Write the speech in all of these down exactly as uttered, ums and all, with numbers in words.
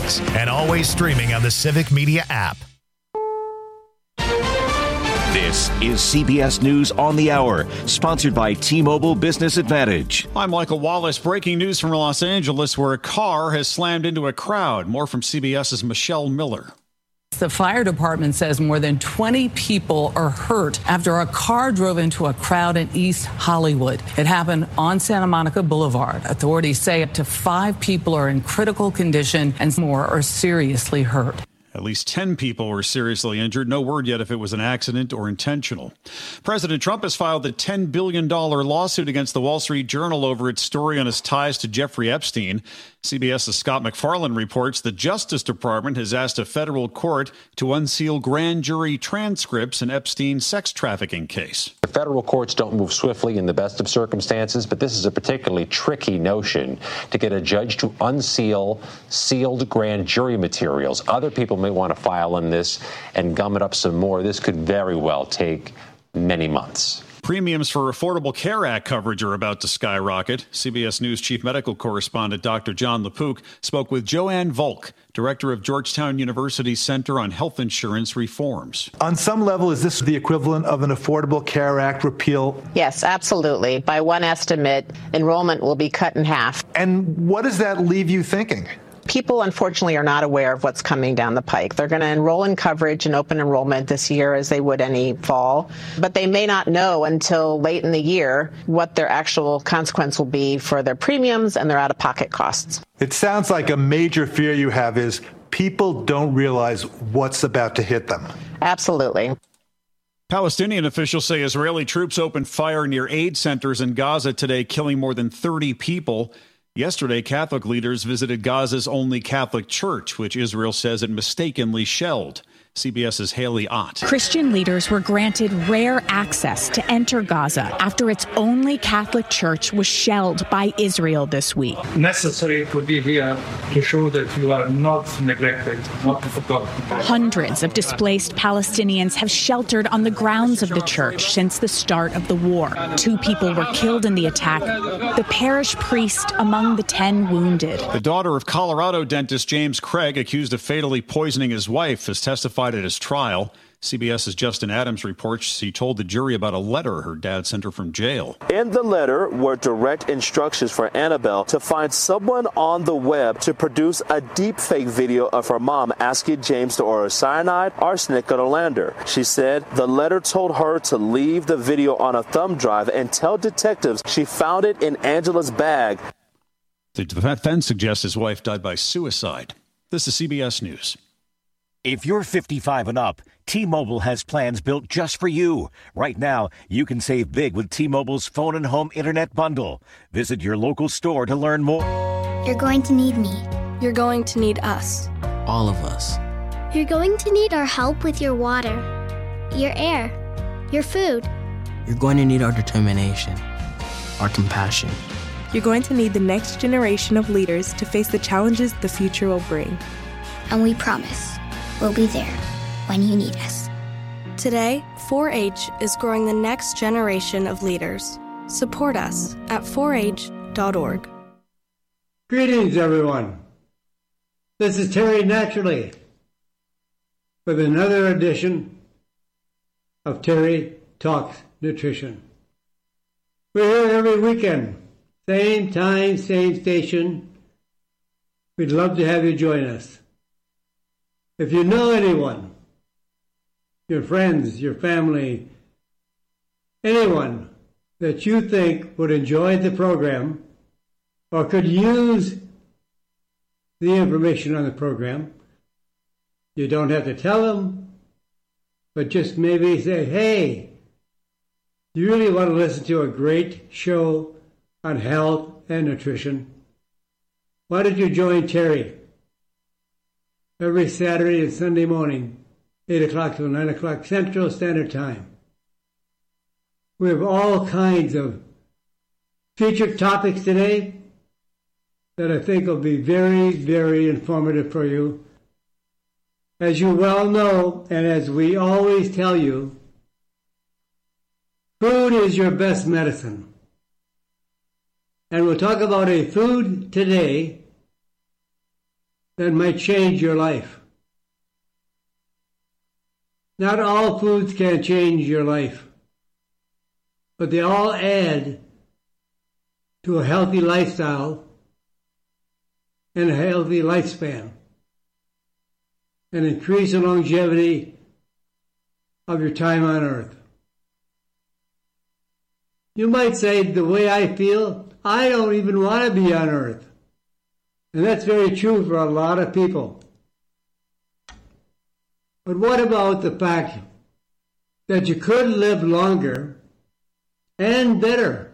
mornings and always streaming on the Civic Media app. This is C B S News on the Hour, sponsored by T-Mobile Business Advantage. I'm Michael Wallace. Breaking news from Los Angeles, where a car has slammed into a crowd. More from CBS's Michelle Miller. The fire department says more than twenty people are hurt after a car drove into a crowd in East Hollywood. It happened on Santa Monica Boulevard. Authorities say up to five people are in critical condition and more are seriously hurt. At least ten people were seriously injured. No word yet if it was an accident or intentional. President Trump has filed a ten billion dollars lawsuit against the Wall Street Journal over its story on his ties to Jeffrey Epstein. CBS's Scott MacFarlane reports the Justice Department has asked a federal court to unseal grand jury transcripts in Epstein's sex trafficking case. The federal courts don't move swiftly in the best of circumstances, but this is a particularly tricky notion to get a judge to unseal sealed grand jury materials. Other people may want to file on this and gum it up some more. This could very well take many months. Premiums for Affordable Care Act coverage are about to skyrocket. C B S News chief medical correspondent Doctor John LaPook spoke with Joanne Volk, director of Georgetown University's Center on Health Insurance Reforms. On some level, is this the equivalent of an Affordable Care Act repeal? Yes, absolutely. By one estimate, enrollment will be cut in half. And what does that leave you thinking? People, unfortunately, are not aware of what's coming down the pike. They're going to enroll in coverage and open enrollment this year as they would any fall, but they may not know until late in the year what their actual consequence will be for their premiums and their out-of-pocket costs. It sounds like a major fear you have is people don't realize what's about to hit them. Absolutely. Palestinian officials say Israeli troops opened fire near aid centers in Gaza today, killing more than thirty people. Yesterday, Catholic leaders visited Gaza's only Catholic church, which Israel says it mistakenly shelled. CBS's Haley Ott. Christian leaders were granted rare access to enter Gaza after its only Catholic church was shelled by Israel this week. Necessary to be here to show that you are not neglected, not forgotten. Hundreds of displaced Palestinians have sheltered on the grounds of the church since the start of the war. Two people were killed in the attack, the parish priest among the ten wounded. The daughter of Colorado dentist James Craig, accused of fatally poisoning his wife, has testified at his trial. CBS's Justin Adams reports she told the jury about a letter her dad sent her from jail. In the letter were direct instructions for Annabelle to find someone on the web to produce a deepfake video of her mom asking James to order cyanide, arsenic, and Olander. She said the letter told her to leave the video on a thumb drive and tell detectives she found it in Angela's bag. The defense suggests his wife died by suicide. This is C B S News. If you're fifty-five and up, T-Mobile has plans built just for you. Right now, you can save big with T-Mobile's phone and home internet bundle. Visit your local store to learn more. You're going to need me. You're going to need us. All of us. You're going to need our help with your water, your air, your food. You're going to need our determination, our compassion. You're going to need the next generation of leaders to face the challenges the future will bring. And we promise we'll be there when you need us. Today, four H is growing the next generation of leaders. Support us at four H dot org. Greetings, everyone. This is Terry Naturally with another edition of Terry Talks Nutrition. We're here every weekend, same time, same station. We'd love to have you join us. If you know anyone, your friends, your family, anyone that you think would enjoy the program or could use the information on the program, you don't have to tell them, but just maybe say, hey, you really want to listen to a great show on health and nutrition? Why don't you join Terry every Saturday and Sunday morning, eight o'clock to nine o'clock Central Standard Time? We have all kinds of featured topics today that I think will be very, very informative for you. As you well know, and as we always tell you, food is your best medicine. And we'll talk about a food today that might change your life. Not all foods can change your life, but they all add to a healthy lifestyle and a healthy lifespan, and increase the longevity of your time on earth. You might say, the way I feel, I don't even want to be on earth. And that's very true for a lot of people. But what about the fact that you could live longer and better?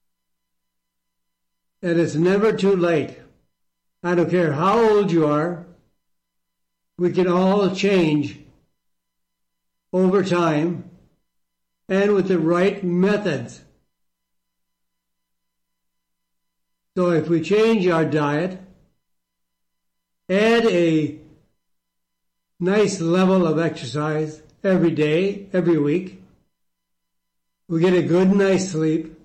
And it's never too late. I don't care how old you are, we can all change over time and with the right methods. So if we change our diet, add a nice level of exercise every day, every week, we get a good night's sleep.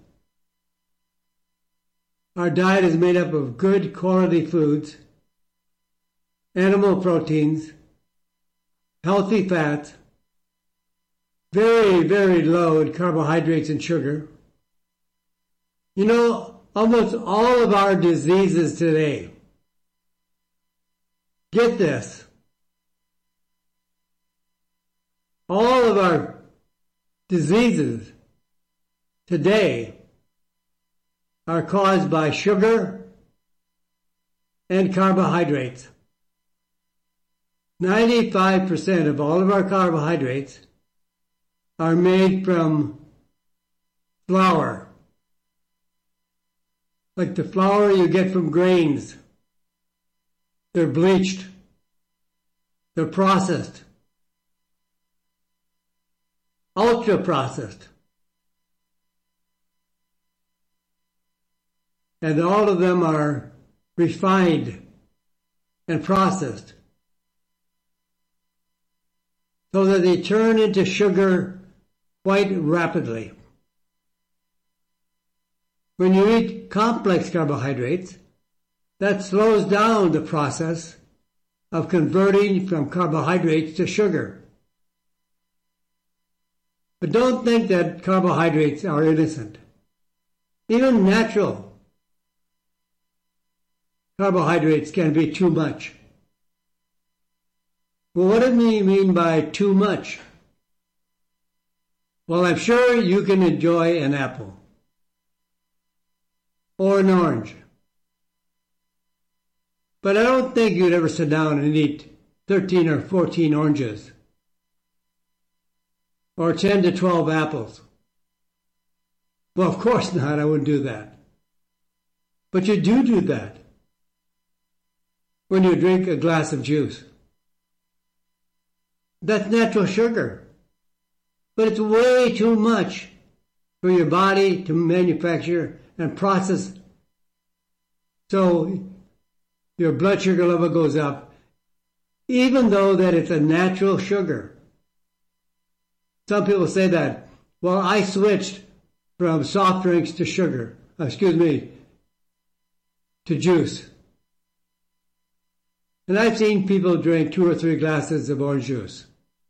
Our diet is made up of good quality foods, animal proteins, healthy fats, very, very low in carbohydrates and sugar. You know, almost all of our diseases today, get this, all of our diseases today are caused by sugar and carbohydrates. ninety-five percent of all of our carbohydrates are made from flour, like the flour you get from grains. They're bleached, they're processed, ultra processed. And all of them are refined and processed so that they turn into sugar quite rapidly. When you eat complex carbohydrates, that slows down the process of converting from carbohydrates to sugar. But don't think that carbohydrates are innocent. Even natural carbohydrates can be too much. Well, what do you mean by too much? Well, I'm sure you can enjoy an apple or an orange. But I don't think you'd ever sit down and eat thirteen or fourteen oranges or ten to twelve apples. Well, of course not, I wouldn't do that. But you do do that when you drink a glass of juice. That's natural sugar, but it's way too much for your body to manufacture and process. So your blood sugar level goes up, even though that it's a natural sugar. Some people say that, well, I switched from soft drinks to sugar, excuse me, to juice. And I've seen people drink two or three glasses of orange juice.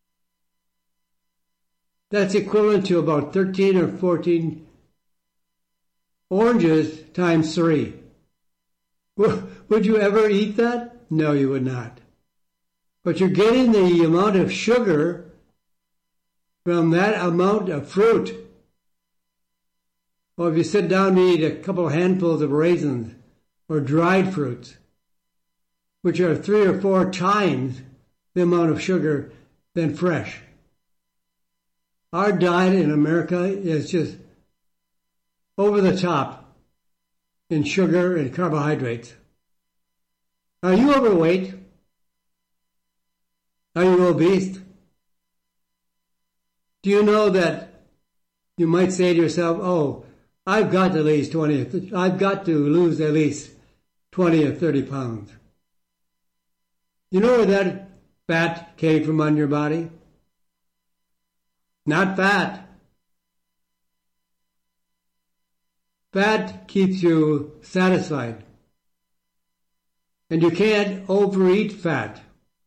That's equivalent to about thirteen or fourteen oranges times three. Would you ever eat that? No, you would not. But you're getting the amount of sugar from that amount of fruit. Or if you sit down and eat a couple of handfuls of raisins or dried fruits, which are three or four times the amount of sugar than fresh. Our diet in America is just over the top in sugar and carbohydrates. Are you overweight? Are you obese? Do you know that you might say to yourself, oh, I've got to at least twenty, I've got to lose at least twenty or thirty pounds. You know where that fat came from on your body? Not fat. Fat keeps you satisfied. And you can't overeat fat,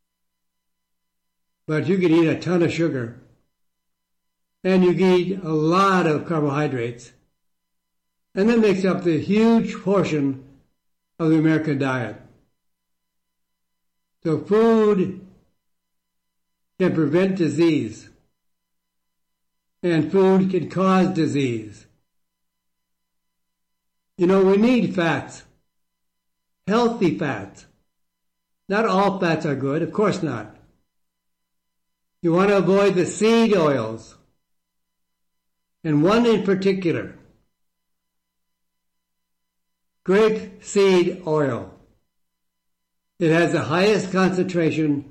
but you can eat a ton of sugar. And you can eat a lot of carbohydrates. And that makes up the huge portion of the American diet. So food can prevent disease. And food can cause disease. You know, we need fats. Healthy fats. Not all fats are good, of course not. You want to avoid the seed oils. And one in particular, grape seed oil. It has the highest concentration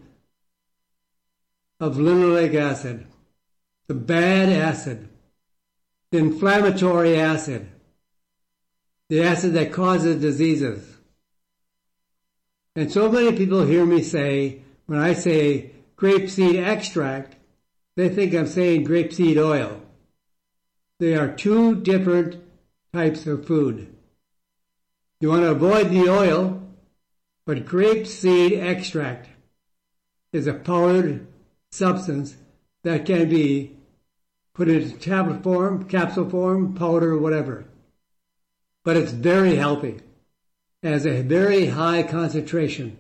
of linoleic acid, the bad acid, the inflammatory acid, the acid that causes diseases. And so many people hear me say, when I say grapeseed extract, they think I'm saying grapeseed oil. They are two different types of food. You want to avoid the oil, but grapeseed extract is a powdered substance that can be put into tablet form, capsule form, powder, whatever. But it's very healthy. It has a very high concentration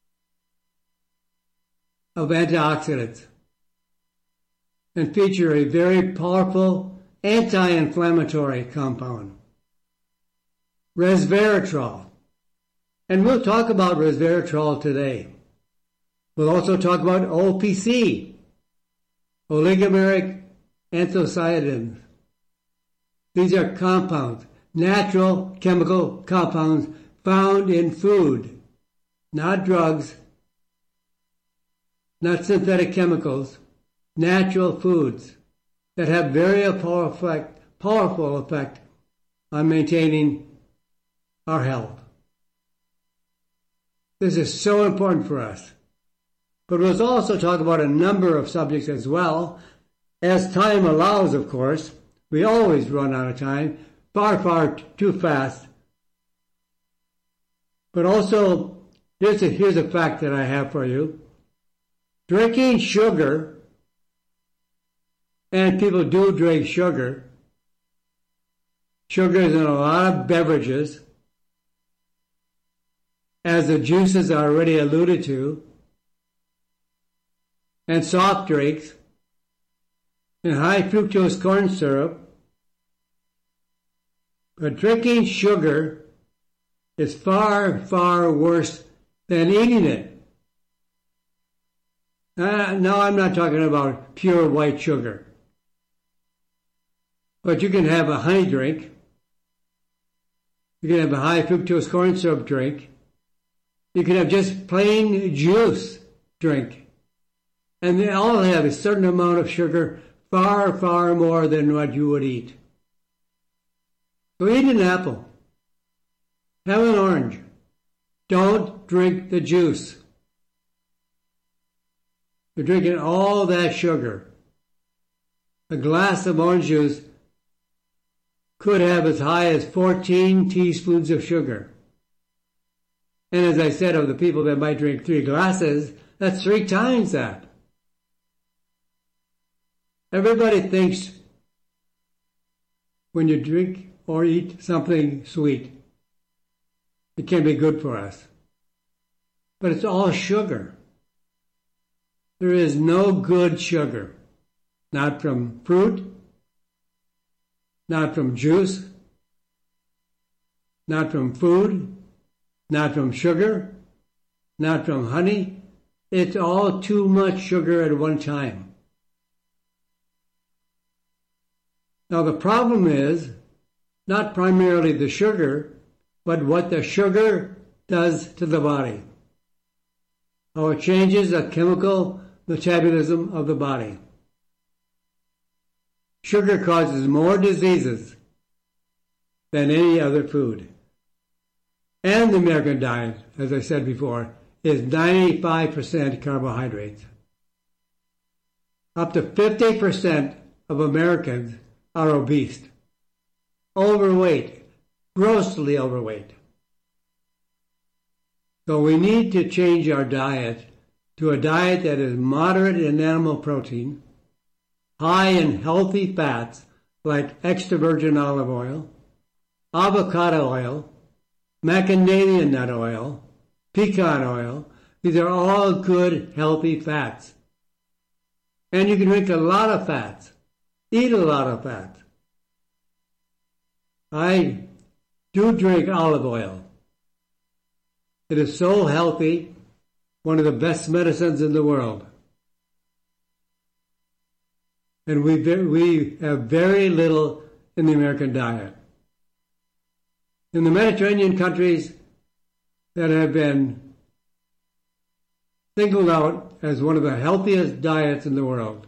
of antioxidants and feature a very powerful anti-inflammatory compound, resveratrol. And we'll talk about resveratrol today. We'll also talk about O P C, oligomeric anthocyanins. These are compounds, natural chemical compounds found in food, not drugs, not synthetic chemicals, natural foods that have very powerful effect, powerful effect on maintaining our health. This is so important for us. But we'll also talk about a number of subjects as well. As time allows, of course, we always run out of time, far, far too fast. But also, here's a, here's a fact that I have for you. Drinking sugar, and people do drink sugar. Sugar is in a lot of beverages, as the juices are already alluded to, and soft drinks, and high fructose corn syrup. But drinking sugar is far, far worse than eating it. Uh, now, I'm not talking about pure white sugar. But you can have a honey drink. You can have a high fructose corn syrup drink. You can have just plain juice drink. And they all have a certain amount of sugar, far, far more than what you would eat. So eat an apple. Have an orange. Don't drink the juice. You're drinking all that sugar. A glass of orange juice could have as high as fourteen teaspoons of sugar. And as I said, of the people that might drink three glasses, that's three times that. Everybody thinks when you drink or eat something sweet, it can be good for us. But it's all sugar. There is no good sugar. Not from fruit, not from juice, not from food, not from sugar, not from honey. It's all too much sugar at one time. Now the problem is not primarily the sugar, but what the sugar does to the body. How it changes the chemical metabolism of the body. Sugar causes more diseases than any other food. And the American diet, as I said before, is ninety-five percent carbohydrates. Up to fifty percent of Americans are obese, overweight, grossly overweight. So we need to change our diet to a diet that is moderate in animal protein, high in healthy fats like extra virgin olive oil, avocado oil, macadamia nut oil, pecan oil. These are all good, healthy fats. And you can drink a lot of fats, eat a lot of fats. I do drink olive oil. It is so healthy, one of the best medicines in the world. And we, we have very little in the American diet. In the Mediterranean countries that have been singled out as one of the healthiest diets in the world,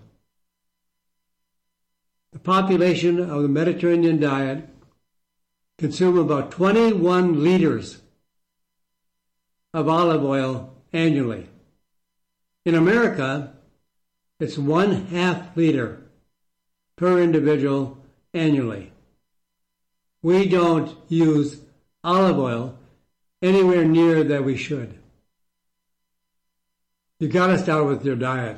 the population of the Mediterranean diet consume about twenty-one liters of olive oil annually. In America, it's one half liter per individual annually. We don't use olive oil anywhere near that we should. You got to start with your diet.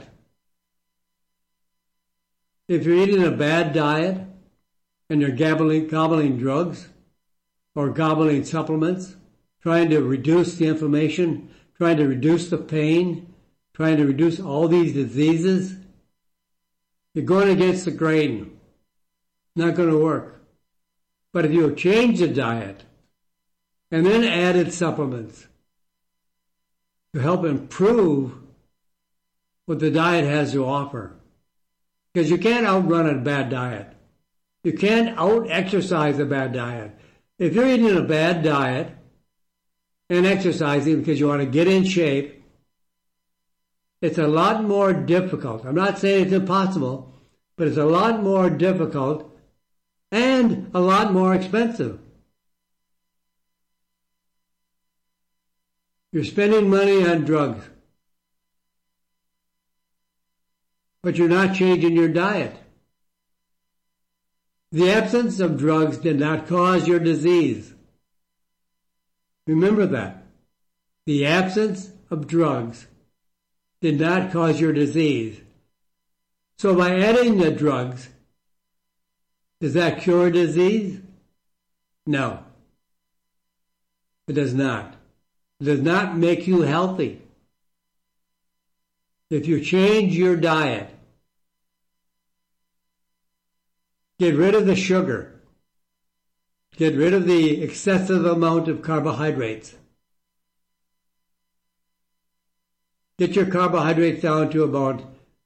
If you're eating a bad diet and you're gobbling, gobbling drugs or gobbling supplements, trying to reduce the inflammation, trying to reduce the pain, trying to reduce all these diseases, you're going against the grain. Not going to work. But if you change the diet and then added supplements to help improve what the diet has to offer, because you can't outrun a bad diet. You can't out-exercise a bad diet. If you're eating a bad diet and exercising because you want to get in shape, it's a lot more difficult. I'm not saying it's impossible, but it's a lot more difficult and a lot more expensive. You're spending money on drugs, but you're not changing your diet. The absence of drugs did not cause your disease. Remember that. The absence of drugs did not cause your disease. So by adding the drugs, does that cure disease? No. It does not. It does not make you healthy. If you change your diet, get rid of the sugar, get rid of the excessive amount of carbohydrates, get your carbohydrates down to about,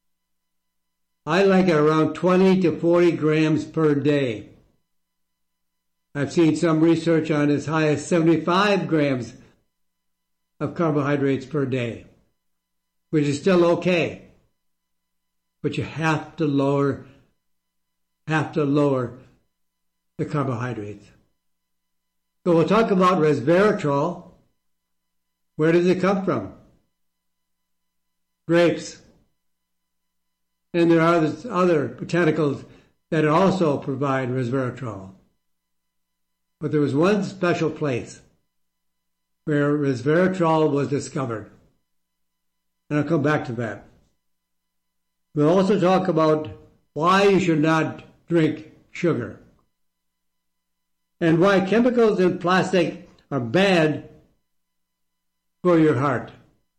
I like it around twenty to forty grams per day. I've seen some research on as high as seventy-five grams of carbohydrates per day, which is still okay. But you have to lower, have to lower the carbohydrates. So we'll talk about resveratrol. Where does it come from? Grapes. And there are other botanicals that also provide resveratrol. But there was one special place where resveratrol was discovered. And I'll come back to that. We'll also talk about why you should not drink sugar and why chemicals in plastic are bad for your heart.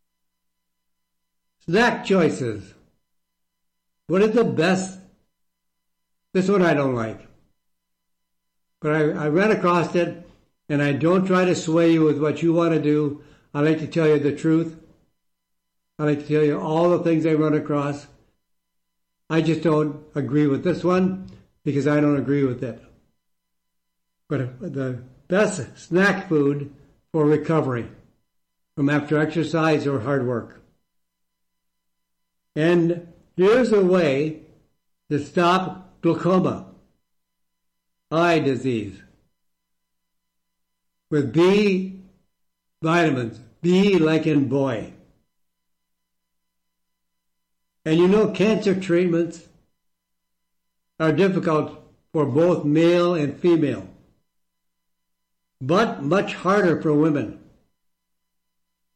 Snack choices. What is the best? This one I don't like. But I, I ran across it, and I don't try to sway you with what you want to do. I like to tell you the truth. I like to tell you all the things I run across. I just don't agree with this one because I don't agree with it. But the best snack food for recovery from after exercise or hard work. And here's a way to stop glaucoma, eye disease, with B vitamins, B like in boy. And you know cancer treatments are difficult for both male and female, but much harder for women.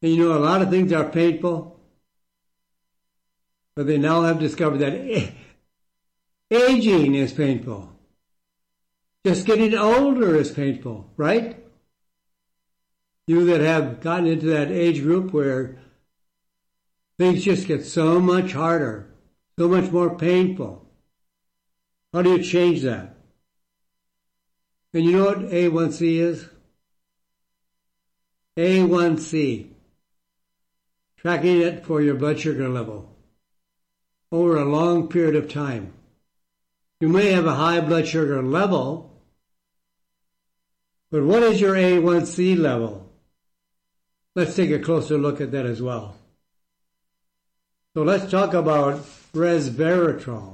And you know, a lot of things are painful, but they now have discovered that a- aging is painful. Just getting older is painful, right? You that have gotten into that age group where things just get so much harder, so much more painful. How do you change that? And you know what A one C is? A one C. Tracking it for your blood sugar level over a long period of time. You may have a high blood sugar level, but what is your A one C level? Let's take a closer look at that as well. So let's talk about resveratrol.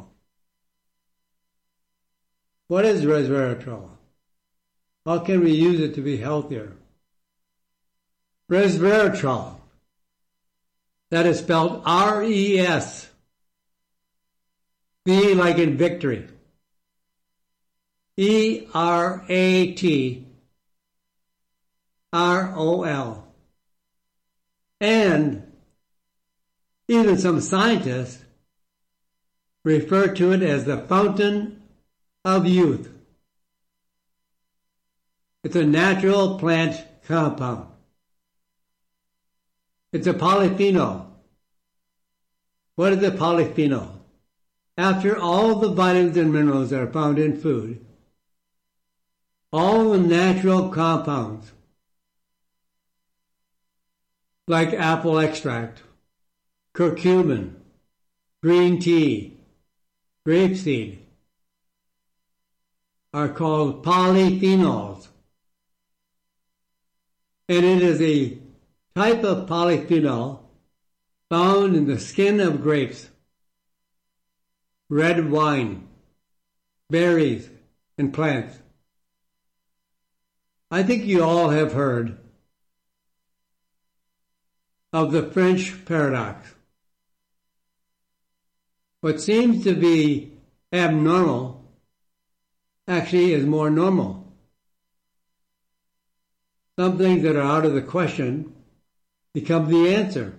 What is resveratrol? How can we use it to be healthier? Resveratrol, that is spelled R E S, V like in victory, E R A T R O L. And even some scientists refer to it as the fountain of youth. It's a natural plant compound. It's a polyphenol. What is a polyphenol? After all the vitamins and minerals that are found in food, all the natural compounds, like apple extract, curcumin, green tea, grapeseed, are called polyphenols. And it is a type of polyphenol found in the skin of grapes, red wine, berries, and plants. I think you all have heard of the French paradox. What seems to be abnormal actually is more normal. Some things that are out of the question become the answer.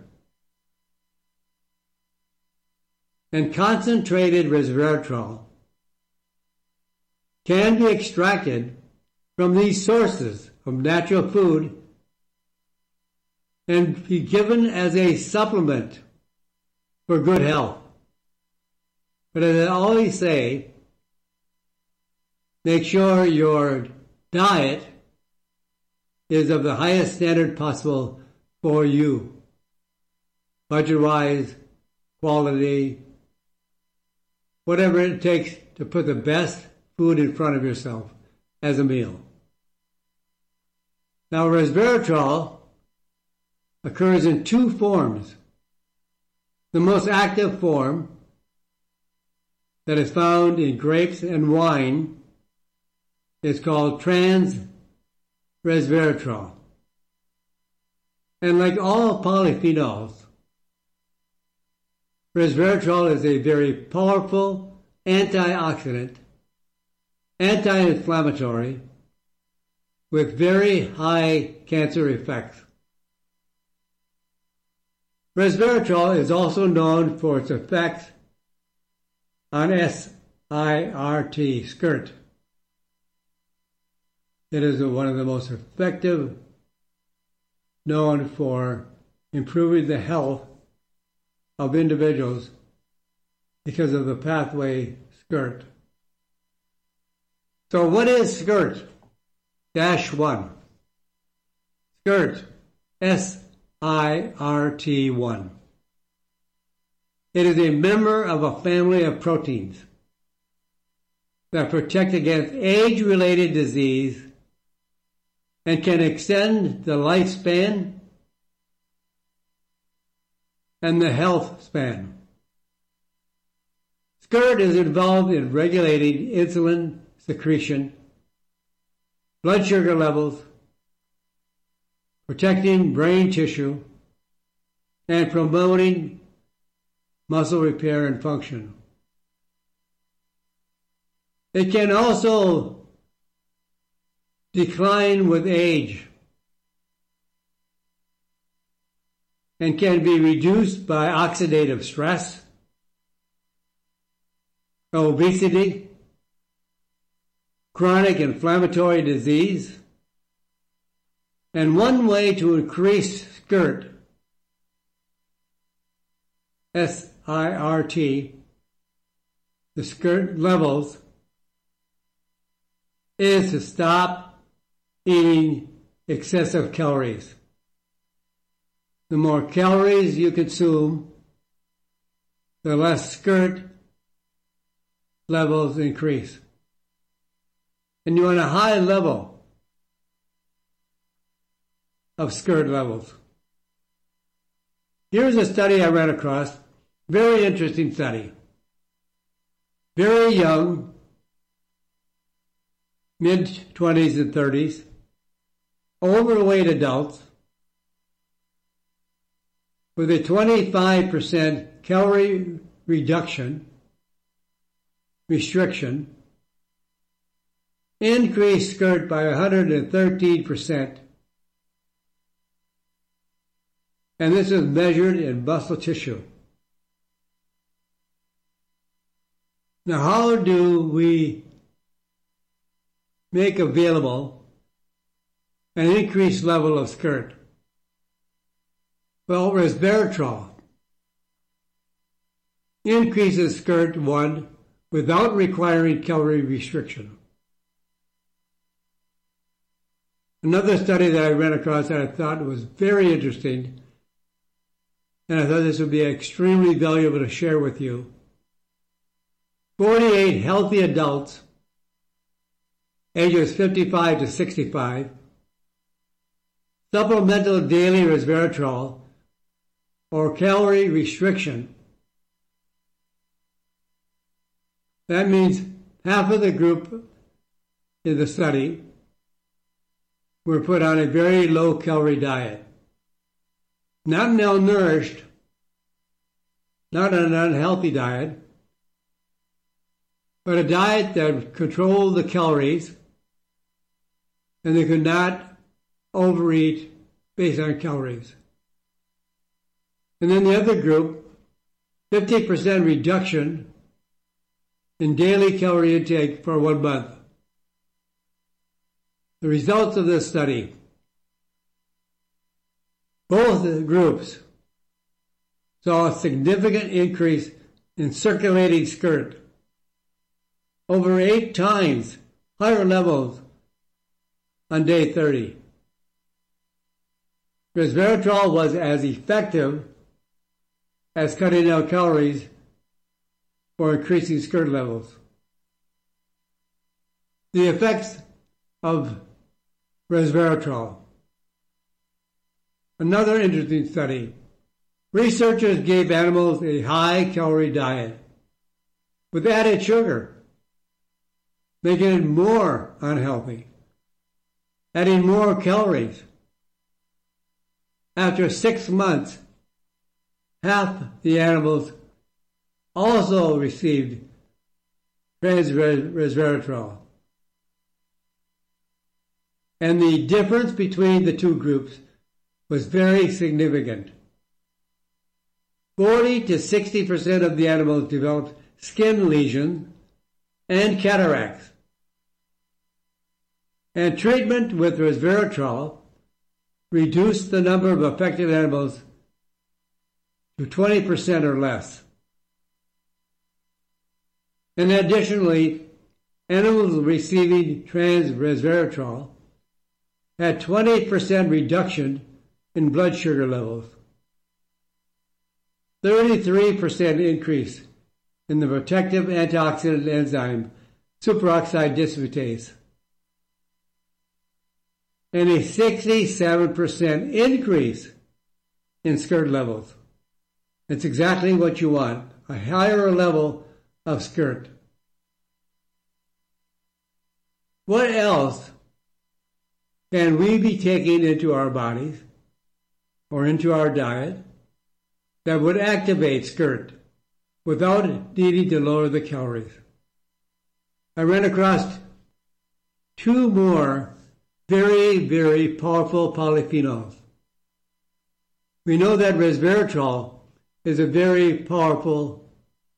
And concentrated resveratrol can be extracted from these sources of natural food and be given as a supplement for good health. But as I always say, make sure your diet is of the highest standard possible for you. Budget-wise, quality, whatever it takes to put the best food in front of yourself as a meal. Now, resveratrol occurs in two forms. The most active form that is found in grapes and wine is called trans resveratrol. And like all polyphenols, resveratrol is a very powerful antioxidant, anti-inflammatory, with very high cancer effects. Resveratrol is also known for its effects on S I R T, skirt. It is one of the most effective known for improving the health of individuals because of the pathway skirt. So what is skirt? Dash one. Skirt, S I R T one. It is a member of a family of proteins that protect against age-related disease and can extend the lifespan and the health span. Skirt is involved in regulating insulin secretion, blood sugar levels, protecting brain tissue, and promoting muscle repair and function. It can also decline with age. and can be reduced by oxidative stress, obesity, chronic inflammatory disease, and one way to increase SCIRT, S I R T, the SCIRT levels, is to stop eating excessive calories. The more calories you consume, the less SCIRT levels increase. And you want a high level of SCIRT levels. Here's a study I ran across, very interesting study. Very young, mid-twenties and thirties, overweight adults with a twenty-five percent calorie reduction, restriction, increased SCIRT by one hundred thirteen percent. And this is measured in muscle tissue. Now, how do we make available an increased level of SCIRT? Well, resveratrol increases SCIRT, one, without requiring calorie restriction. Another study that I ran across that I thought was very interesting, and I thought this would be extremely valuable to share with you. forty-eight healthy adults, ages fifty-five to sixty-five, supplemental daily resveratrol or calorie restriction. That means half of the group in the study were put on a very low calorie diet. Not malnourished, not an unhealthy diet, but a diet that controlled the calories, and they could not overeat based on calories. And then the other group, fifty percent reduction in daily calorie intake for one month. The results of this study: both groups saw a significant increase in circulating SCIRT, over eight times higher levels on day thirty. Resveratrol was as effective as cutting out calories for increasing SCIRT levels. The effects of resveratrol. Another interesting study. Researchers gave animals a high-calorie diet with added sugar, making it more unhealthy, adding more calories. After six months, half the animals also received resveratrol. And the difference between the two groups was very significant. forty to sixty percent of the animals developed skin lesions and cataracts. And treatment with resveratrol reduced the number of affected animals to twenty percent or less. And additionally, animals receiving trans resveratrol had twenty percent reduction in blood sugar levels, thirty-three percent increase in the protective antioxidant enzyme superoxide dismutase, and a sixty-seven percent increase in SCIRT levels. It's exactly what you want, a higher level of SCIRT. What else can we be taking into our bodies or into our diet that would activate SCIRT without needing to lower the calories? I ran across two more very, very powerful polyphenols. We know that resveratrol is a very powerful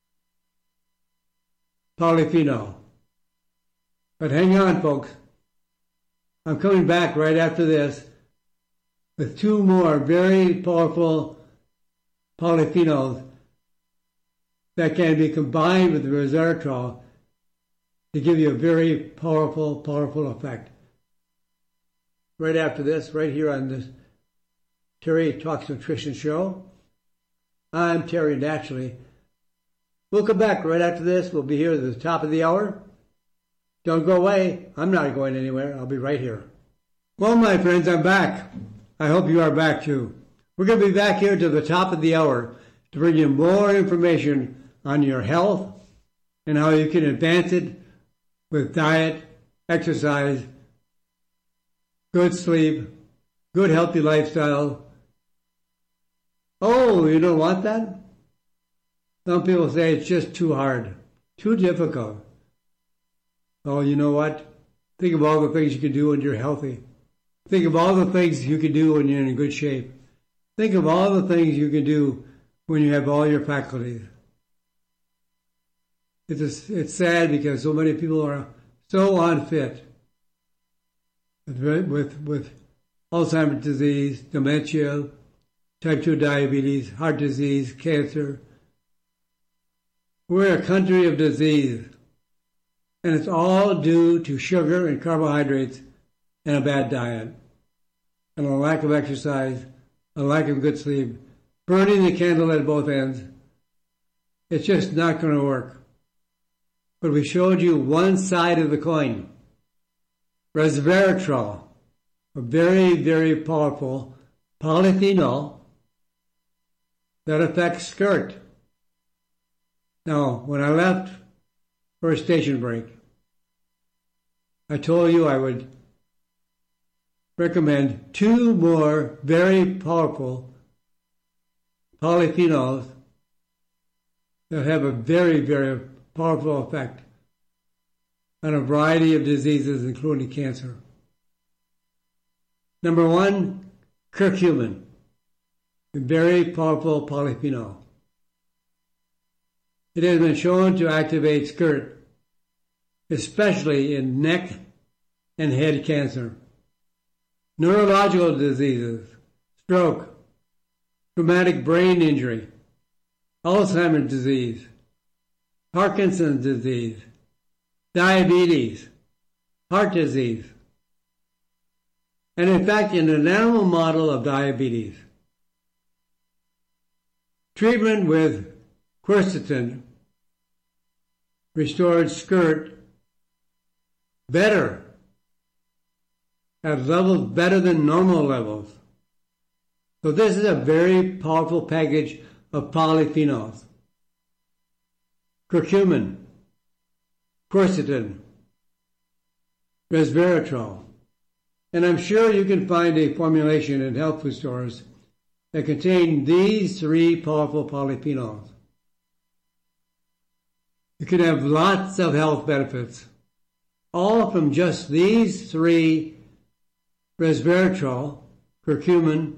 polyphenol. But hang on, folks. I'm coming back right after this with two more very powerful polyphenols that can be combined with the resveratrol to give you a very powerful, powerful effect. Right after this, right here on this Terry Talks Nutrition show. I'm Terry Naturally. We'll come back right after this. We'll be here at the top of the hour. Don't go away. I'm not going anywhere. I'll be right here. Well, my friends, I'm back. I hope you are back too. We're going to be back here to the top of the hour to bring you more information on your health and how you can advance it with diet, exercise, good sleep, good healthy lifestyle. Oh, you don't want that? Some people say it's just too hard, too difficult. Oh, you know what? Think of all the things you can do when you're healthy. Think of all the things you can do when you're in good shape. Think of all the things you can do when you have all your faculties. It's, it's sad because so many people are so unfit with, with, with Alzheimer's disease, dementia, type two diabetes, heart disease, cancer. We're a country of disease, and it's all due to sugar and carbohydrates and a bad diet, and a lack of exercise, a lack of good sleep, burning the candle at both ends. It's just not going to work. But we showed you one side of the coin. Resveratrol, a very, very powerful polyphenol that affects skirt. Now, when I left for a station break, I told you I would recommend two more very powerful polyphenols that have a very, very powerful effect on a variety of diseases, including cancer. Number one, curcumin, a very powerful polyphenol. It has been shown to activate skirt, especially in neck and head cancer, neurological diseases, stroke, traumatic brain injury, Alzheimer's disease, Parkinson's disease, diabetes, heart disease, and in fact, in an animal model of diabetes, treatment with quercetin restored skirt better, at levels better than normal levels. So this is a very powerful package of polyphenols. Curcumin, quercetin, resveratrol. And I'm sure you can find a formulation in health food stores that contain these three powerful polyphenols. You can have lots of health benefits, all from just these three: resveratrol, curcumin,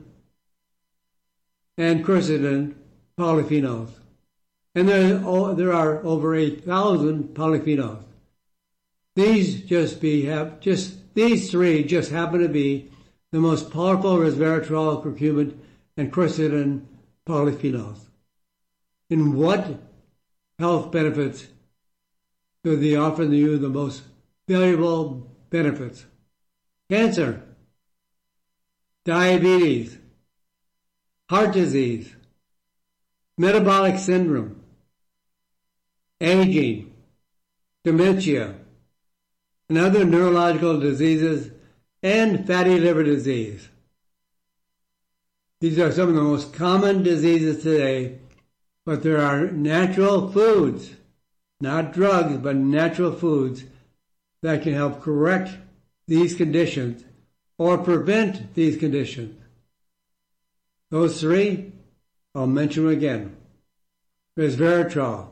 and quercetin polyphenols. And there, there are over eight thousand polyphenols. These just be have just these three just happen to be the most powerful resveratrol, curcumin, and quercetin polyphenols. In what health benefits do they offer you the most valuable benefits? Cancer, diabetes, heart disease, metabolic syndrome, aging, dementia, and other neurological diseases, and fatty liver disease. These are some of the most common diseases today, but there are natural foods, not drugs, but natural foods that can help correct these conditions or prevent these conditions. Those three, I'll mention them again: resveratrol,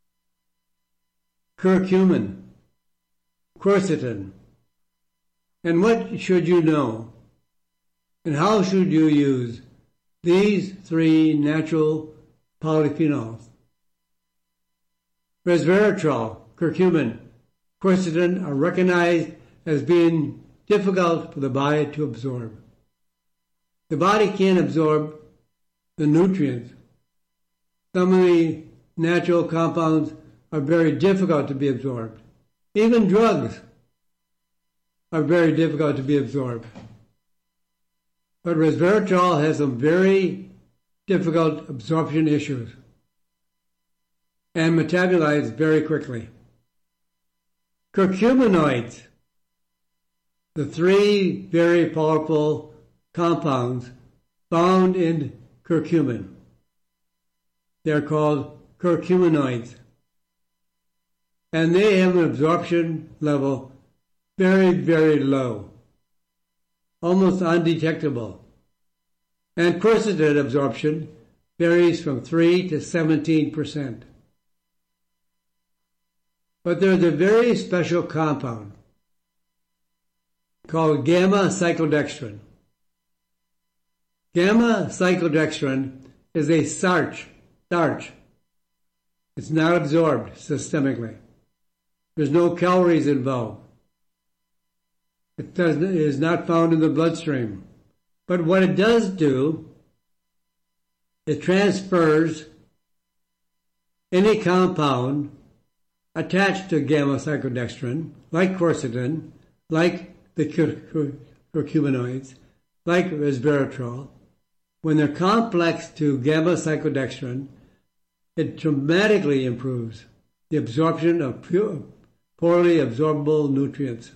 curcumin, quercetin. And what should you know? And how should you use these three natural polyphenols. Resveratrol, curcumin, quercetin are recognized as being difficult for the body to absorb. The body can't absorb the nutrients. Some of the natural compounds are very difficult to be absorbed. Even drugs are very difficult to be absorbed. But resveratrol has some very difficult absorption issues and metabolized very quickly. Curcuminoids, the three very powerful compounds found in curcumin. They're called curcuminoids. And they have an absorption level very, very low, almost undetectable. And quercetin absorption varies from three to seventeen percent. But there's a very special compound called gamma-cyclodextrin. Gamma-cyclodextrin is a starch. starch. It's not absorbed systemically. There's no calories involved. It, does, it is not found in the bloodstream. But what it does do, it transfers any compound attached to gamma-cyclodextrin, like quercetin, like the cur- curcuminoids, like resveratrol. When they're complex to gamma-cyclodextrin, it dramatically improves the absorption of pure, poorly absorbable nutrients.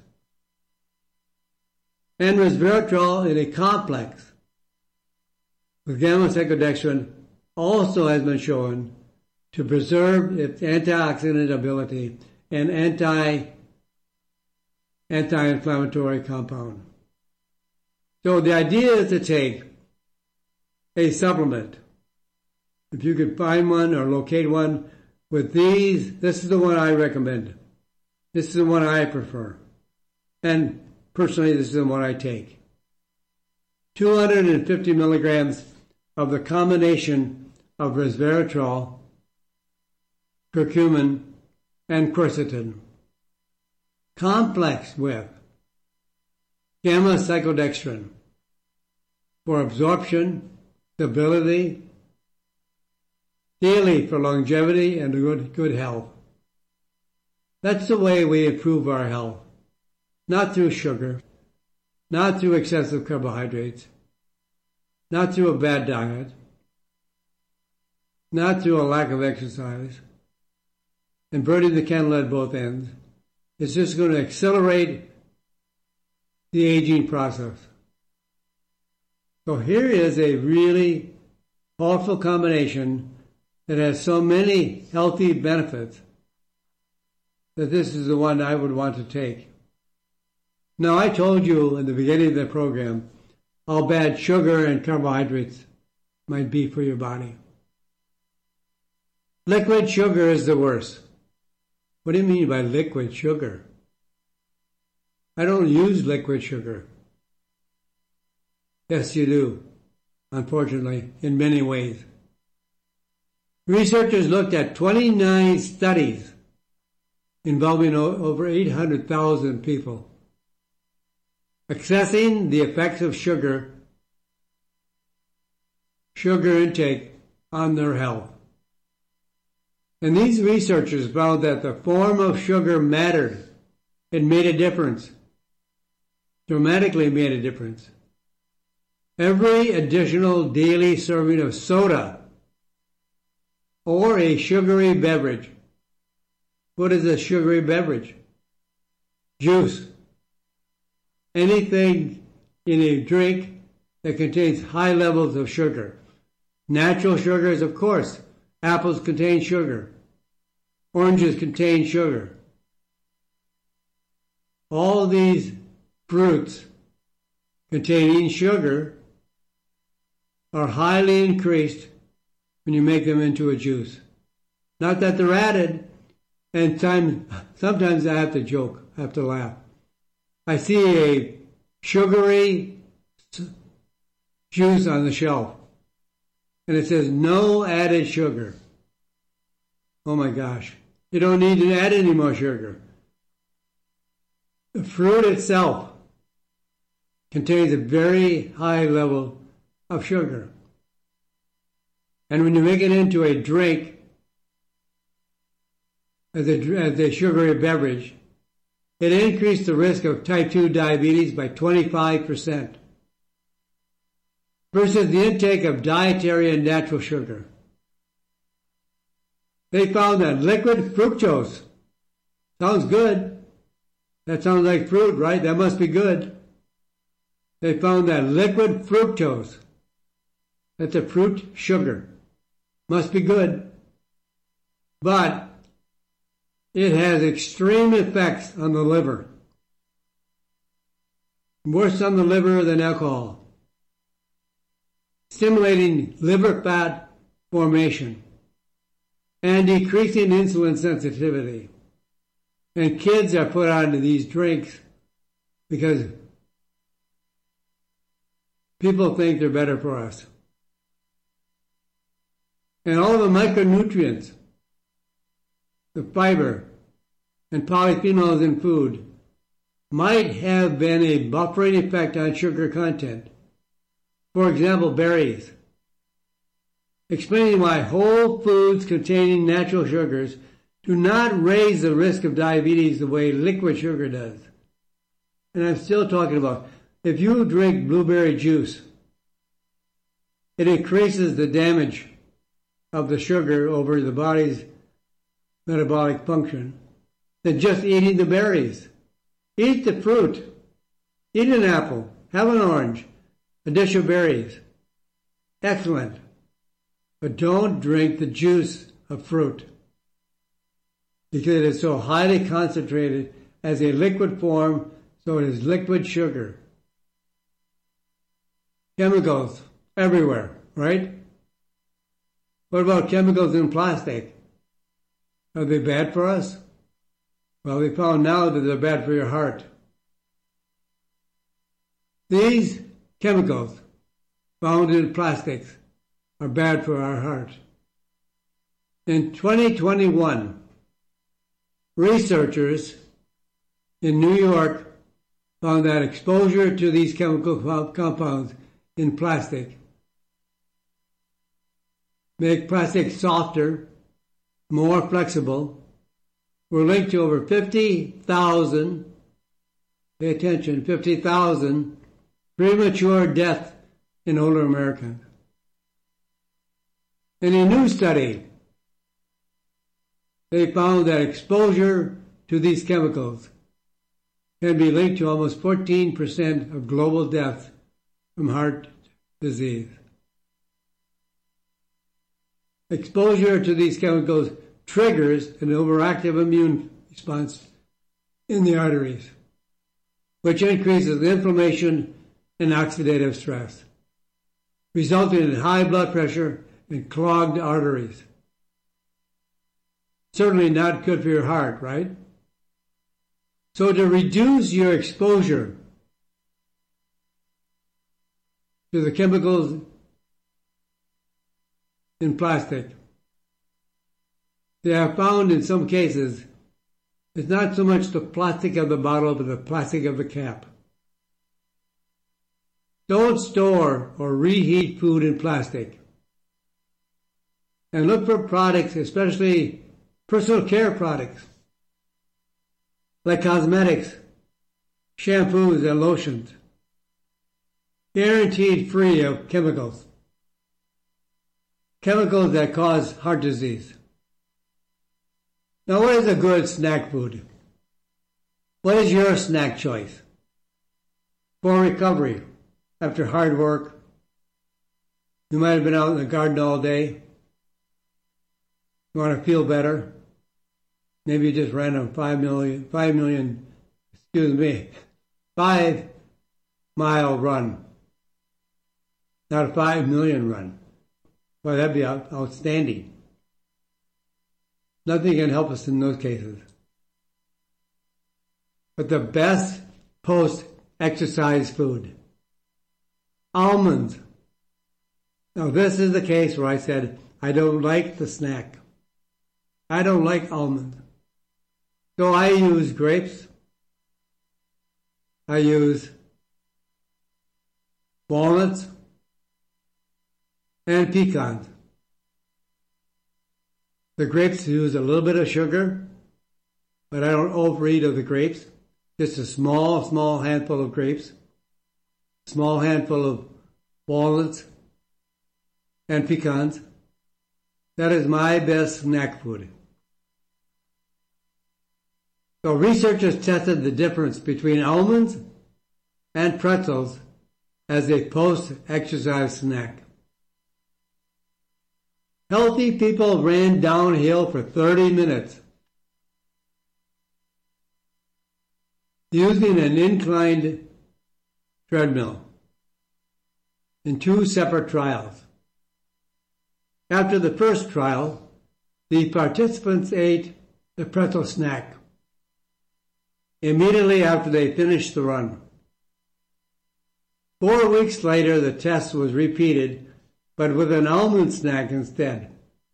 And resveratrol in a complex with gamma-cyclodextrin also has been shown to preserve its antioxidant ability and anti, anti-inflammatory compound. So the idea is to take a supplement, if you can find one or locate one with these. This is the one I recommend. This is the one I prefer. And personally, this is the one I take. two hundred fifty milligrams of the combination of resveratrol, curcumin, and quercetin, complex with gamma-cyclodextrin for absorption, stability, daily for longevity and good, good health. That's the way we improve our health. Not through sugar, not through excessive carbohydrates, not through a bad diet, not through a lack of exercise, and burning the candle at both ends. It's just going to accelerate the aging process. So here is a really powerful combination that has so many healthy benefits that this is the one I would want to take. Now, I told you in the beginning of the program how bad sugar and carbohydrates might be for your body. Liquid sugar is the worst. What do you mean by liquid sugar? I don't use liquid sugar. Yes, you do, unfortunately, in many ways. Researchers looked at twenty-nine studies involving over eight hundred thousand people, assessing the effects of sugar, sugar intake on their health. And these researchers found that the form of sugar mattered. It made a difference, dramatically made a difference. Every additional daily serving of soda or a sugary beverage. What is a sugary beverage? Juice. Anything in a drink that contains high levels of sugar. Natural sugars, of course. Apples contain sugar. Oranges contain sugar. All these fruits containing sugar are highly increased when you make them into a juice. Not that they're added, and time, sometimes I have to joke, I have to laugh. I see a sugary juice on the shelf, and it says no added sugar. Oh my gosh. You don't need to add any more sugar. The fruit itself contains a very high level of sugar. And when you make it into a drink, as a, as a sugary beverage, it increased the risk of type two diabetes by twenty-five percent versus the intake of dietary and natural sugar. They found that liquid fructose, sounds good. That sounds like fruit, right? That must be good. They found that liquid fructose, that's a fruit sugar, must be good, but it has extreme effects on the liver. Worse on the liver than alcohol. Stimulating liver fat formation and decreasing insulin sensitivity. And kids are put onto these drinks because people think they're better for us. And all the micronutrients, the fiber, and polyphenols in food might have been a buffering effect on sugar content. For example, berries. Explaining why whole foods containing natural sugars do not raise the risk of diabetes the way liquid sugar does. And I'm still talking about, if you drink blueberry juice, it increases the damage of the sugar over the body's metabolic function than just eating the berries. Eat the fruit. Eat an apple. Have an orange. A dish of berries. Excellent. But don't drink the juice of fruit because it is so highly concentrated as a liquid form, so it is liquid sugar. Chemicals everywhere, right? What about chemicals in plastic? Are they bad for us? Well, we found now that they're bad for your heart. These chemicals found in plastics are bad for our heart. In twenty twenty-one, researchers in New York found that exposure to these chemical compounds in plastic make plastic softer, more flexible, were linked to over fifty thousand, pay attention, fifty thousand premature deaths in older Americans. In a new study, they found that exposure to these chemicals can be linked to almost fourteen percent of global deaths from heart disease. Exposure to these chemicals triggers an overactive immune response in the arteries, which increases inflammation and oxidative stress, resulting in high blood pressure and clogged arteries. Certainly not good for your heart, right? So to reduce your exposure to the chemicals in plastic, they have found in some cases it's not so much the plastic of the bottle, but the plastic of the cap. Don't store or reheat food in plastic. And look for products, especially personal care products, like cosmetics, shampoos, and lotions, guaranteed free of chemicals. Chemicals that cause heart disease. Now, what is a good snack food? What is your snack choice for recovery after hard work? You might have been out in the garden all day. You want to feel better? Maybe you just ran a five million, five million, excuse me, five mile run, not a five million run. Well, that'd be outstanding. Nothing can help us in those cases. But the best post-exercise food, almonds, Now, this is the case where I said, I don't like the snack. I don't like almonds. So I use grapes. I use walnuts and pecans. The grapes use a little bit of sugar, but I don't overeat of the grapes. Just a small, small handful of grapes, small handful of walnuts and pecans. That is my best snack food. So researchers tested the difference between almonds and pretzels as a post-exercise snack. Healthy people ran downhill for thirty minutes using an inclined treadmill in two separate trials. After the first trial, the participants ate the pretzel snack immediately after they finished the run. Four weeks later, the test was repeated, but with an almond snack instead.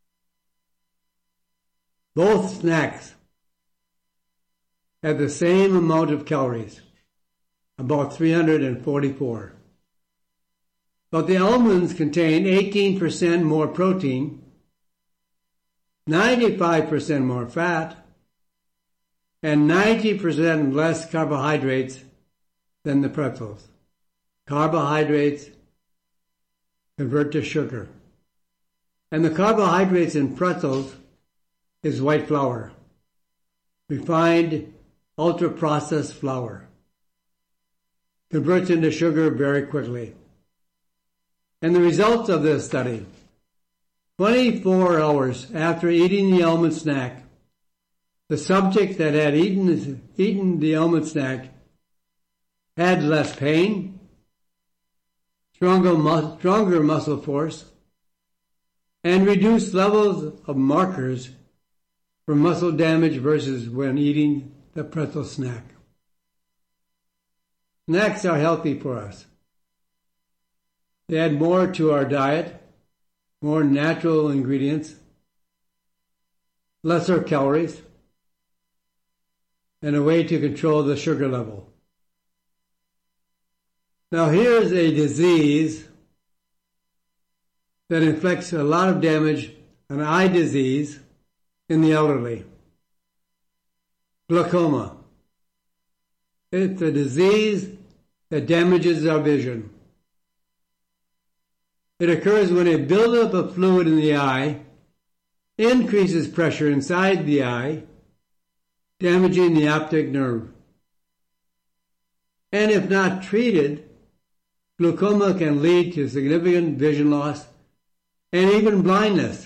Both snacks had the same amount of calories, about three hundred forty-four. But the almonds contain eighteen percent more protein, ninety-five percent more fat, and ninety percent less carbohydrates than the pretzels. Carbohydrates convert to sugar. And the carbohydrates in pretzels is white flour, refined, ultra-processed flour. Converts into sugar very quickly. And the results of this study, twenty-four hours after eating the almond snack, the subject that had eaten, eaten the almond snack had less pain, stronger, mus- stronger muscle force, and reduced levels of markers for muscle damage versus when eating the pretzel snack. Snacks are healthy for us. They add more to our diet, more natural ingredients, lesser calories, and a way to control the sugar level. Now here's a disease that inflicts a lot of damage, an eye disease in the elderly. Glaucoma. It's a disease that damages our vision. It occurs when a buildup of fluid in the eye increases pressure inside the eye, damaging the optic nerve. And if not treated, glaucoma can lead to significant vision loss and even blindness.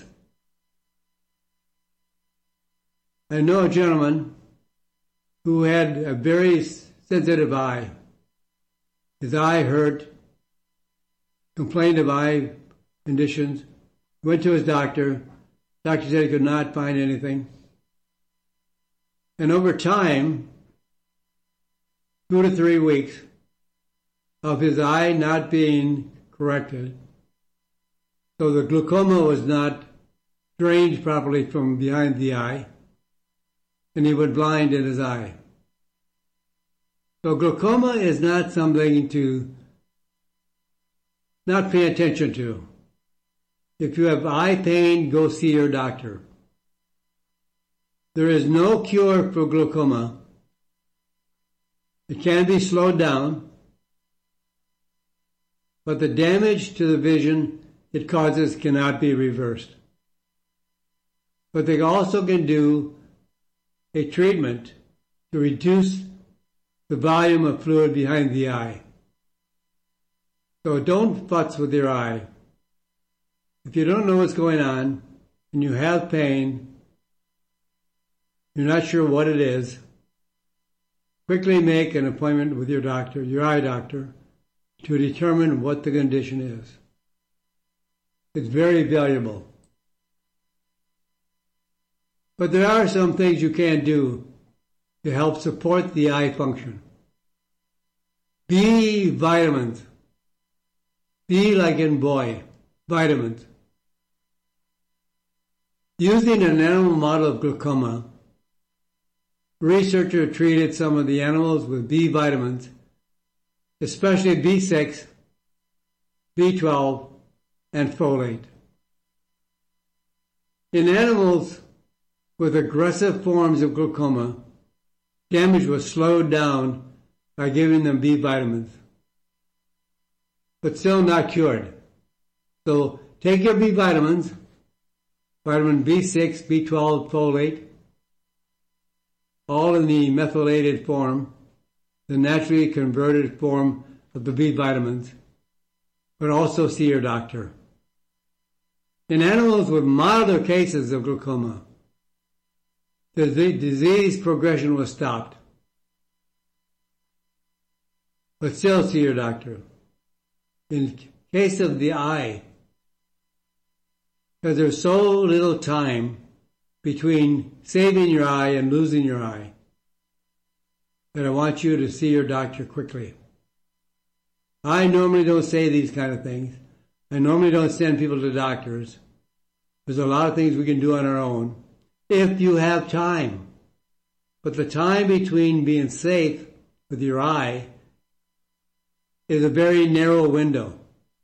I know a gentleman who had a very sensitive eye. His eye hurt, complained of eye conditions, went to his doctor. Doctor said he could not find anything. And over time, two to three weeks of his eye not being corrected, so the glaucoma was not drained properly from behind the eye, and he went blind in his eye. So glaucoma is not something to not pay attention to. If you have eye pain, go see your doctor. There is no cure for glaucoma. It can be slowed down, but the damage to the vision it causes cannot be reversed. But they also can do a treatment to reduce the volume of fluid behind the eye. So don't futz with your eye. If you don't know what's going on and you have pain, you're not sure what it is, quickly make an appointment with your doctor, your eye doctor, to determine what the condition is. It's very valuable. But there are some things you can do to help support the eye function. B vitamins. B like in boy. vitamins. Using an animal model of glaucoma, researchers treated some of the animals with B vitamins, especially B six, B twelve, and folate. In animals with aggressive forms of glaucoma, damage was slowed down by giving them B vitamins, but still not cured. So take your B vitamins, vitamin B six, B twelve, folate, all in the methylated form, the naturally converted form of the B vitamins, but also see your doctor. In animals with milder cases of glaucoma, the disease progression was stopped. But still see your doctor. In case of the eye, because there's so little time between saving your eye and losing your eye, that I want you to see your doctor quickly. I normally don't say these kind of things. I normally don't send people to doctors. There's a lot of things we can do on our own, if you have time. But the time between being safe with your eye is a very narrow window.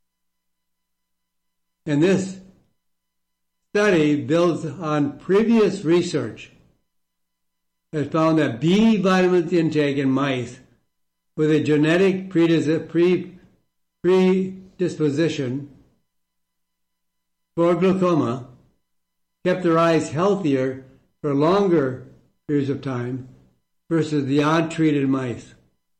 And this study builds on previous research that found that B vitamins intake in mice with a genetic predisposition for glaucoma kept their eyes healthier for longer periods of time versus the untreated mice.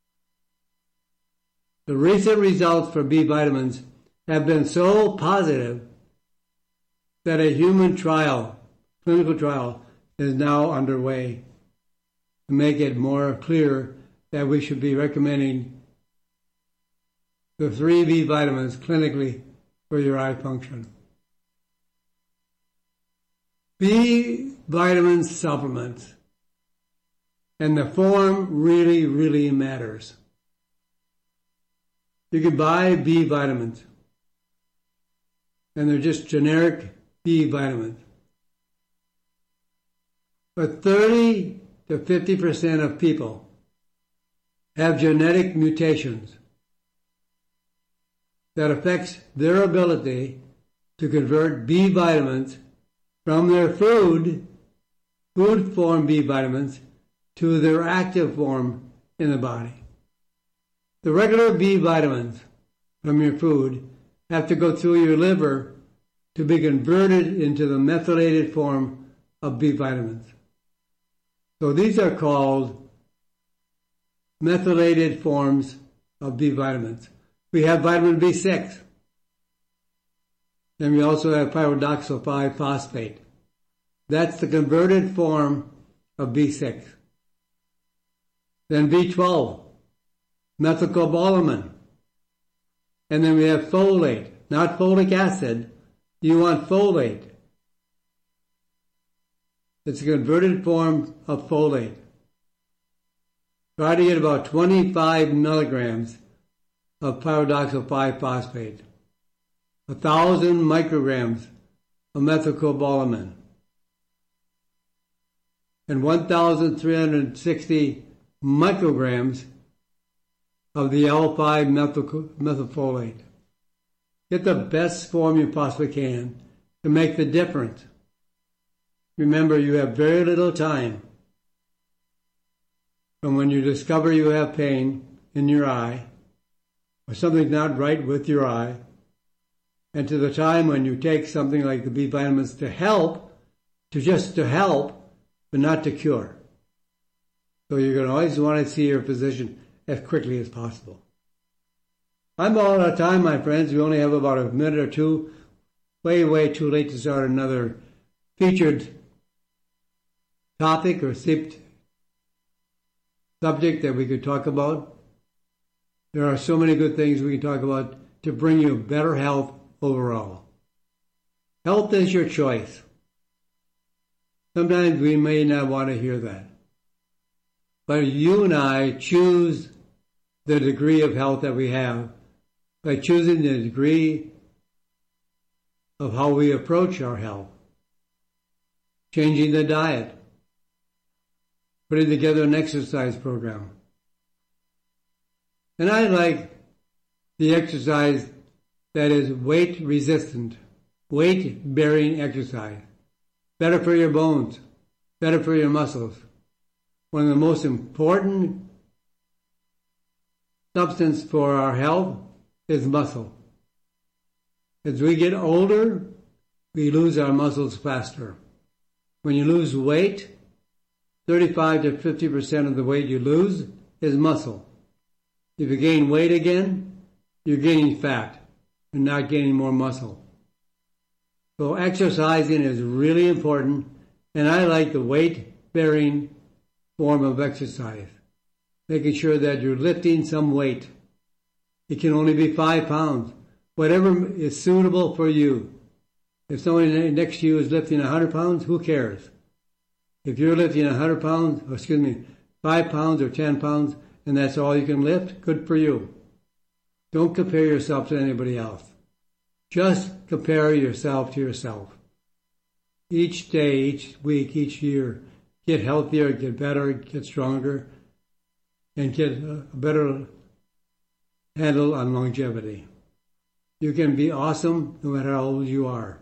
The recent results for B vitamins have been so positive that a human trial, clinical trial, is now underway to make it more clear that we should be recommending the three B vitamins clinically for your eye function. B vitamin supplements and the form really, really matters. You can buy B vitamins, and they're just generic B vitamins. But thirty to fifty percent of people have genetic mutations that affects their ability to convert B vitamins from their food, food form B vitamins, to their active form in the body. The regular B vitamins from your food have to go through your liver to be converted into the methylated form of B vitamins. So these are called methylated forms of B vitamins. We have vitamin B six. Then we also have pyridoxal five phosphate. That's the converted form of B six. Then B twelve, methylcobalamin. And then we have folate, not folic acid. You want folate. It's a converted form of folate. Try to get about twenty-five milligrams of pyridoxal five phosphate, a thousand micrograms of methylcobalamin, and one thousand three hundred sixty micrograms of the L five methylfolate. Get the best form you possibly can to make the difference. Remember, you have very little time from when you discover you have pain in your eye or something's not right with your eye, and to the time when you take something like the B vitamins to help, to just to help, but not to cure. So you're going to always want to see your physician as quickly as possible. I'm all out of time, my friends. We only have about a minute or two. Way, way too late to start another featured topic or subject that we could talk about. There are so many good things we can talk about to bring you better health overall. Health is your choice. Sometimes we may not want to hear that. But you and I choose the degree of health that we have by choosing the degree of how we approach our health. Changing the diet. Putting together an exercise program. And I like the exercise that is weight resistant, weight bearing exercise. Better for your bones, better for your muscles. One of the most important substance for our health is muscle. As we get older, we lose our muscles faster. When you lose weight, thirty-five to fifty percent of the weight you lose is muscle. If you gain weight again, you're gaining fat and not gaining more muscle. So exercising is really important, and I like the weight-bearing form of exercise, making sure that you're lifting some weight. It can only be five pounds, whatever is suitable for you. If someone next to you is lifting one hundred pounds, who cares? If you're lifting one hundred pounds, or excuse me, five pounds or ten pounds, and that's all you can lift, good for you. Don't compare yourself to anybody else. Just compare yourself to yourself. Each day, each week, each year, get healthier, get better, get stronger, and get a better handle on longevity. You can be awesome no matter how old you are.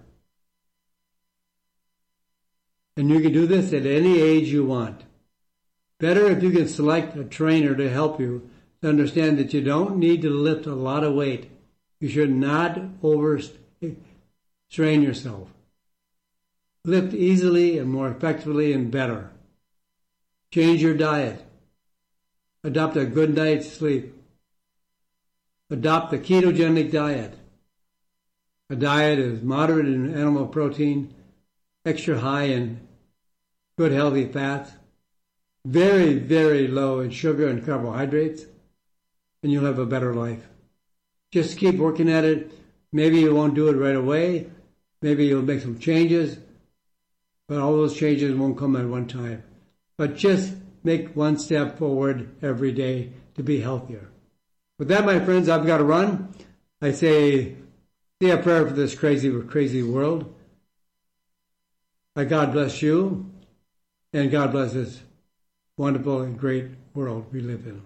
And you can do this at any age you want. Better if you can select a trainer to help you to understand that you don't need to lift a lot of weight. You should not overstrain yourself. Lift easily and more effectively and better. Change your diet. Adopt a good night's sleep. Adopt the ketogenic diet. A diet is moderate in animal protein, extra high in good healthy fats, very, very low in sugar and carbohydrates, and you'll have a better life. Just keep working at it. Maybe you won't do it right away. Maybe you'll make some changes, but all those changes won't come at one time. But just make one step forward every day to be healthier. With that, my friends, I've got to run. I say, say a prayer for this crazy, crazy world. I God bless you, and God bless this wonderful and great world we live in.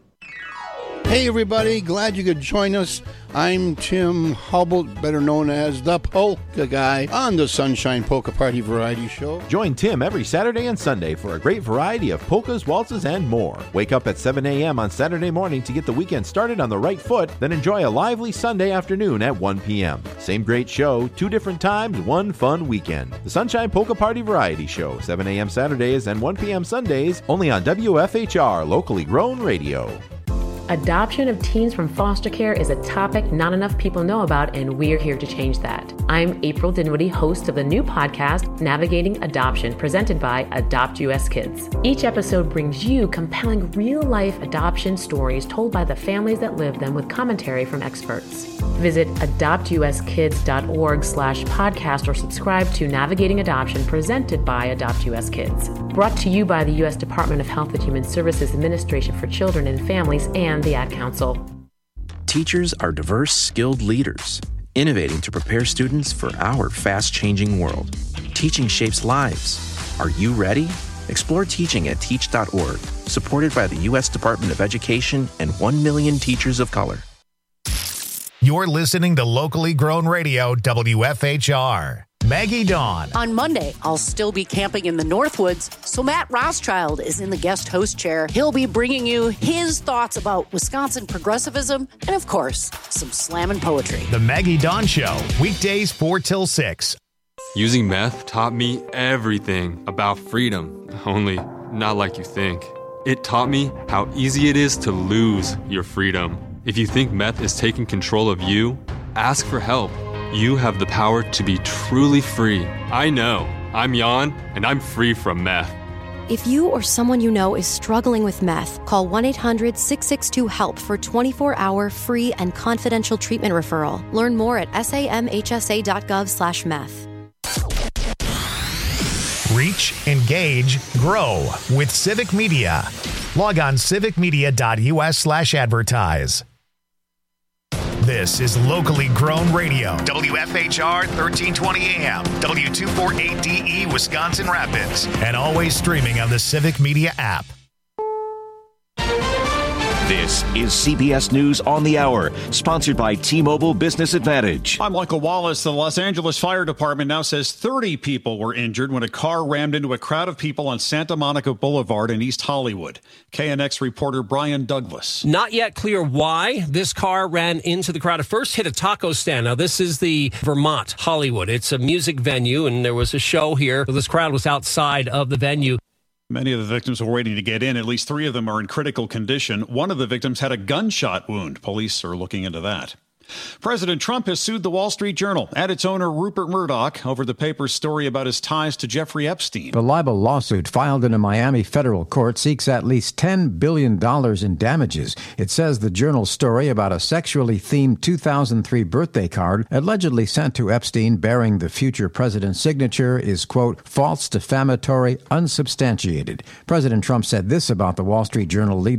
Hey everybody, glad you could join us. I'm Tim Hubble, better known as the Polka Guy, on the Sunshine Polka Party Variety Show. Join Tim every Saturday and Sunday for a great variety of polkas, waltzes, and more. Wake up at seven a.m. on Saturday morning to get the weekend started on the right foot, then enjoy a lively Sunday afternoon at one p.m. Same great show, two different times, one fun weekend. The Sunshine Polka Party Variety Show, seven a.m. Saturdays and one p.m. Sundays, only on W F H R, locally grown radio. Adoption of teens from foster care is a topic not enough people know about, and we're here to change that. I'm April Dinwiddie, host of the new podcast, Navigating Adoption, presented by Adopt U S Kids. Each episode brings you compelling real-life adoption stories told by the families that live them with commentary from experts. Visit adoptuskids.org slash podcast or subscribe to Navigating Adoption, presented by Adopt U S Kids. Brought to you by the U S Department of Health and Human Services Administration for Children and Families and the Ad Council. Teachers are diverse, skilled leaders, innovating to prepare students for our fast-changing world. Teaching shapes lives. Are you ready? Explore teaching at teach dot org, supported by the U S Department of Education and one million teachers of color. You're listening to locally grown radio, W F H R. Maggie Dawn. On Monday, I'll still be camping in the Northwoods, so Matt Rothschild is in the guest host chair. He'll be bringing you his thoughts about Wisconsin progressivism and, of course, some slammin' poetry. The Maggie Dawn Show, weekdays four till six. Using meth taught me everything about freedom, only not like you think. It taught me how easy it is to lose your freedom. If you think meth is taking control of you, ask for help. You have the power to be truly free. I know. I'm Jan, and I'm free from meth. If you or someone you know is struggling with meth, call one eight hundred six six two HELP for twenty-four hour free and confidential treatment referral. Learn more at samhsa.gov slash meth. Reach, engage, grow with Civic Media. Log on civicmedia.us slash advertise. This is locally grown radio. W F H R thirteen twenty A M, W two forty-eight D E, Wisconsin Rapids, and always streaming on the Civic Media app. This is C B S News on the Hour, sponsored by T-Mobile Business Advantage. I'm Michael Wallace. The Los Angeles Fire Department now says thirty people were injured when a car rammed into a crowd of people on Santa Monica Boulevard in East Hollywood. K N X reporter Brian Douglas. Not yet clear why this car ran into the crowd. It first hit a taco stand. Now, this is the Vermont Hollywood. It's a music venue, and there was a show here. This crowd was outside of the venue. Many of the victims were waiting to get in. At least three of them are in critical condition. One of the victims had a gunshot wound. Police are looking into that. President Trump has sued the Wall Street Journal and its owner Rupert Murdoch over the paper's story about his ties to Jeffrey Epstein. The libel lawsuit filed in a Miami federal court seeks at least ten billion dollars in damages. It says the Journal's story about a sexually themed two thousand three birthday card allegedly sent to Epstein bearing the future president's signature is, quote, false, defamatory, unsubstantiated. President Trump said this about the Wall Street Journal leader.